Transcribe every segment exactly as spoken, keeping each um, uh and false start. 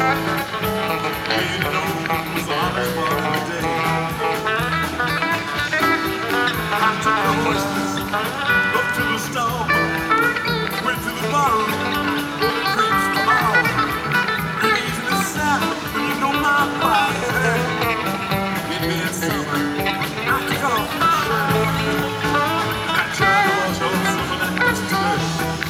You know it was honest part of the day. I took the horses up to the stall, went to the barroom, bought the grapes for all. Greenies in the saddle, and you know my fire. It meant summer. I took off my shirt. I tried to wash off some of that yesterday.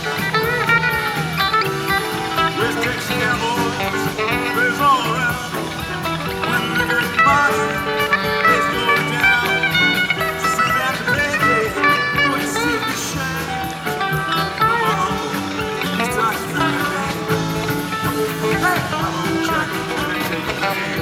West Texas cowboys, there's all around. When liquor and body, let's go down. Soon after payday, boy, you see me shine. Come on, he starts to feel my name. Hey, I'm on track, and I take the game.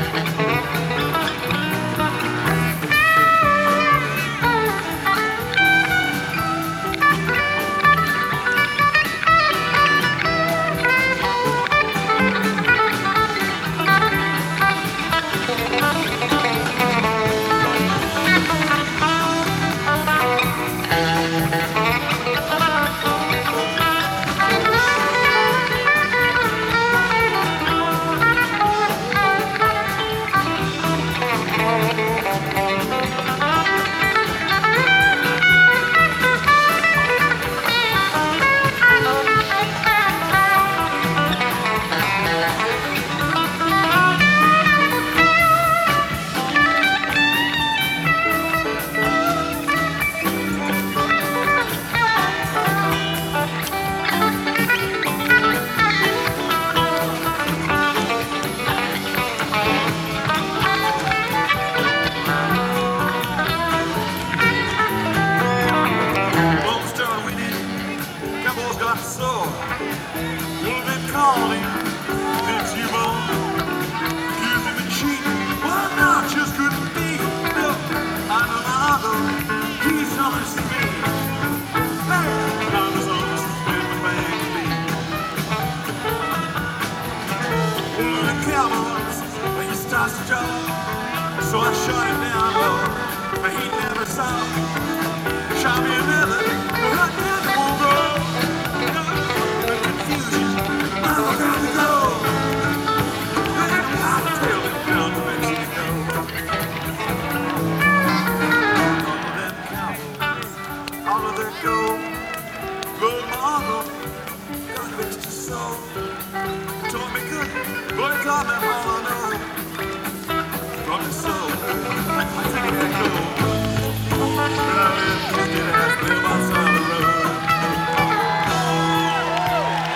So I shot him down low, but he never saw. Shot me another, but I never won't go. The confusion, I got to go. Then I tell him down to Mexico. All of them cowboys, all of their gold. But my uncle, God rest his soul, taught me good, but he taught me